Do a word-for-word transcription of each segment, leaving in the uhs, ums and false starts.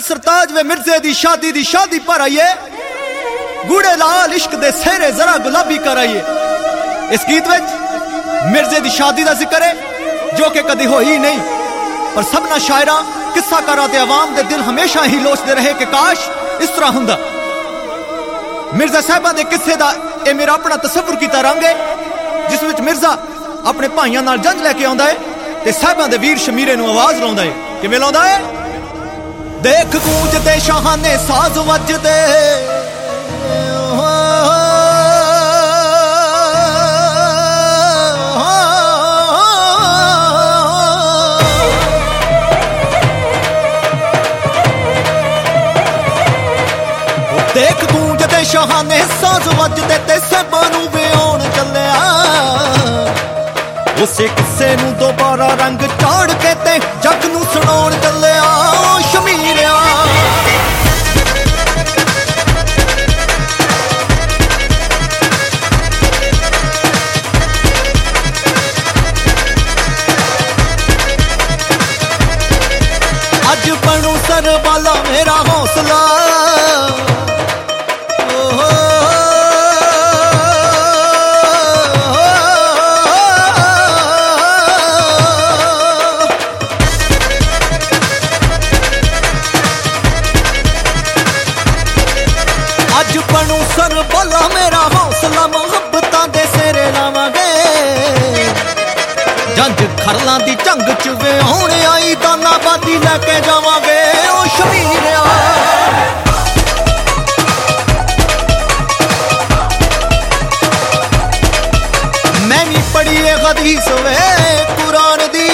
सरताज वे मिर्जे दी शादी दी शादी पर आइए, गूड़े लाल इश्क दे सेहरे जरा गुलाबी कर आइए। इस गीत विच मिर्जे दी शादी दा जिक्र है जो कि कदी होई नहीं, पर सबना शायरा किस्सा करा ते अवाम दे दिल हमेशा ही लोचदे रहे कि काश इस तरह हुंदा। मिर्जा साहबा दे किस्से दा ए मेरा अपना तसव्वुर कीता रंग है, जिस विच मिर्जा अपने भाइयों नाल जंज लेके आउंदा है ते साहबां दे वीर शमीरे नूं आवाज लाउंदा है। किवें लाउंदा है? देख गूंजदे शाहाने साज वजदे, देख गूंजदे शाहाने साज वजदे ते साहबां नूं विआउण चलिया। उसे किस्से नूं दोबारा रंग चाड़ के ते जग नूं सुणाउण चलिया। शमीरिया अज बनू सर वाला मेरा हौसला, अज बनू सर वाला मेरा हौसला। मुहब्बतां दे सेरे लावांगे, जंज खरलां दी जंग च विआउण आई दानाबादी लैके जावांगे। ओ शमीरिया मैं नी पढ़ी ए हदीस वे कुरान दी,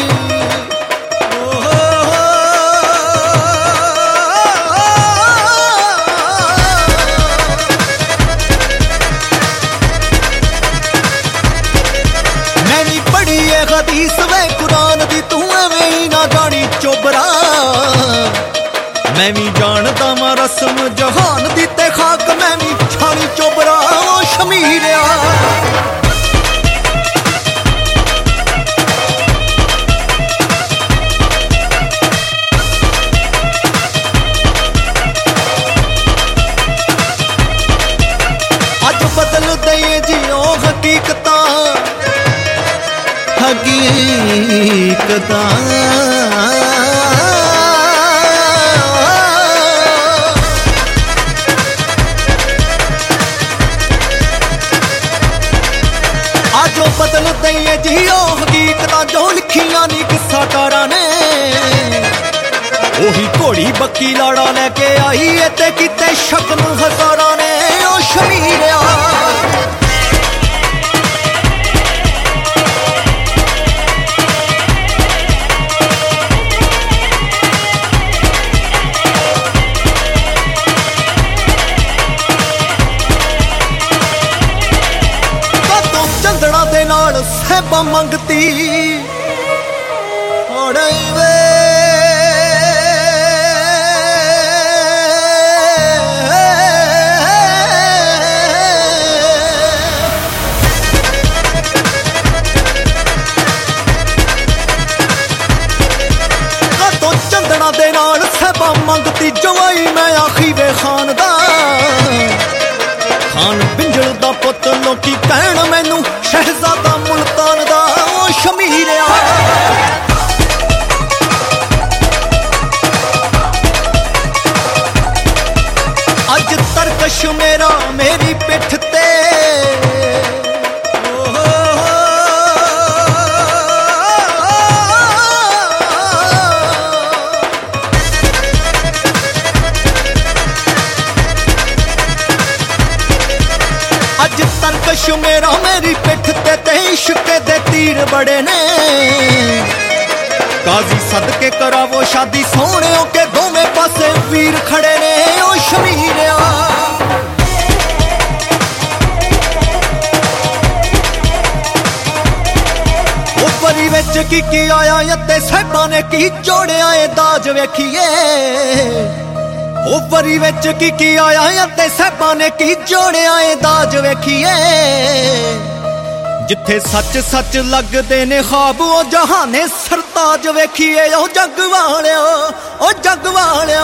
हदीस वे कुरान दी, तू एवें ही ना जानी चोबरा। मैं भी जानदा मां रस्म जहान दी ते खाक मैं भी छानी चोबरा। ओ शमीरिया अज बदल दे जियो हकीकतां, हकीकतां आजो बदल दइए जियो हकीकतां जो लिखियां नी किस्साकारां ने। ओही घोड़ी बक्की लाड़ा लेके आई है ते किते शक नूं हजारां ने। ओ शमीरिया साहबा मंगती वे तो चंदना दे नाल साहबा मंगती जवाई मैं आखी वे खान दा। खान बिंजल दा पुत लोकी कहण मैनू शहजादा मुल्तान दा। ओ शमीरिया अज तरकश मेरा मेरी पिठ ते, अज तरकश मेरा मेरी पिठ ते ते इश्क दे तीर बड़े ने। काजी सदके करावो शादी सोहणियों के दोवें पासे वीर खड़े ने। ओ शमीरिया उपरी विच की की आया ते साहबां ने की जोड़िया ए दाज वेखिए। उपरी विच की की आया ते साहबां ने की जोड़िया ए दाज वेखिए। जिथे सच सच लगदे ने ख्वाब ओ जहाने सरताज वेखिए। ओ जग वालिया ओ जग वालिया